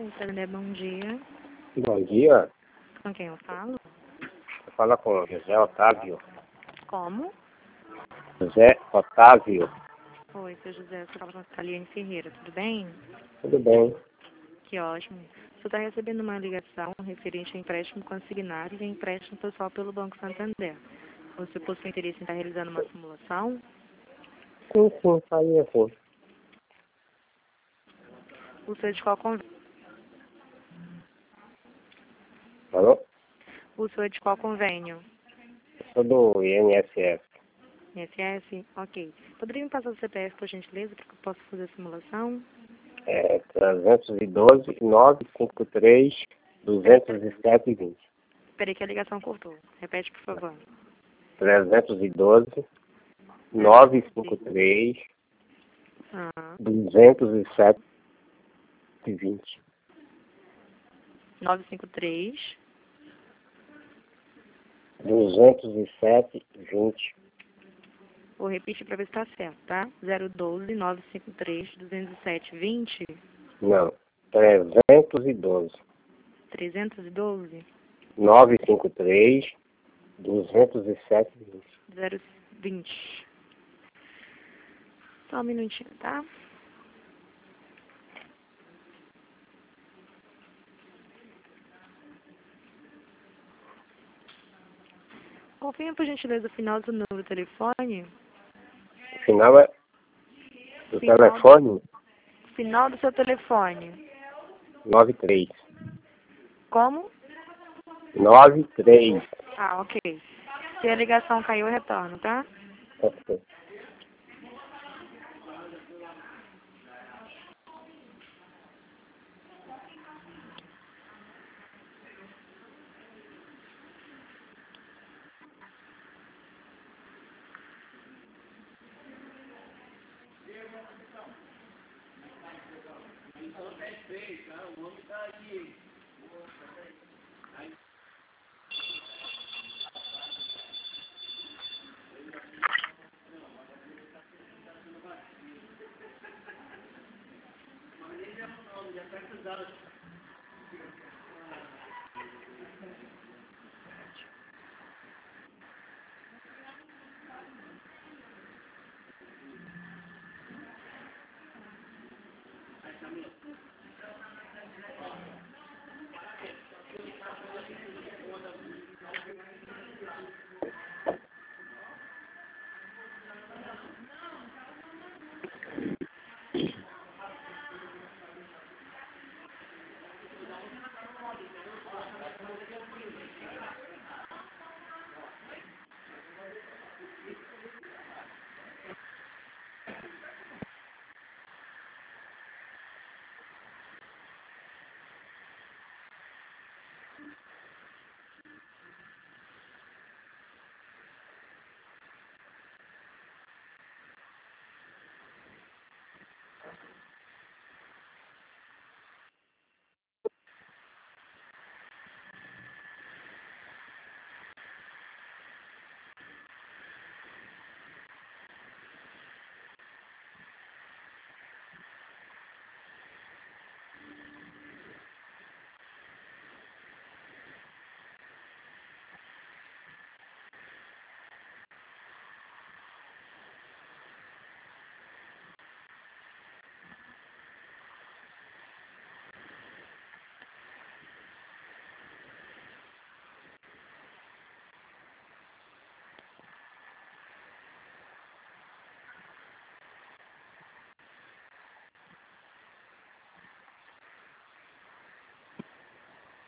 Santander, bom dia. Bom dia. Com quem eu falo? Fala com o José Otávio. Como? José Otávio. Oi, seu José, você fala com a Caliane Ferreira, tudo bem? Tudo bem? Que ótimo. Você está recebendo uma ligação referente a empréstimo consignado e a empréstimo pessoal pelo Banco Santander. Você possui interesse em estar realizando uma simulação? Sim, faria assim. O senhor é de qual convênio? Alô? O senhor é de qual convênio? Eu sou do INSS. INSS? Ok. Poderia me passar o CPF, por gentileza, para que eu possa fazer a simulação? 312 953 207 20. Esperei que a ligação cortou. Repete, por favor. 312 953 Ah, 207 20. 953. 207 20. Vou repetir para ver se está certo, tá? 012 953 207 20 Não. 312 312 953 207 20. 020. Só um minutinho, tá? Confirma, por gentileza, o final do número do telefone. O final é do telefone Final do seu telefone. 93. Como? 93. Ah, ok. Se a ligação caiu, eu retorno, tá? Ok.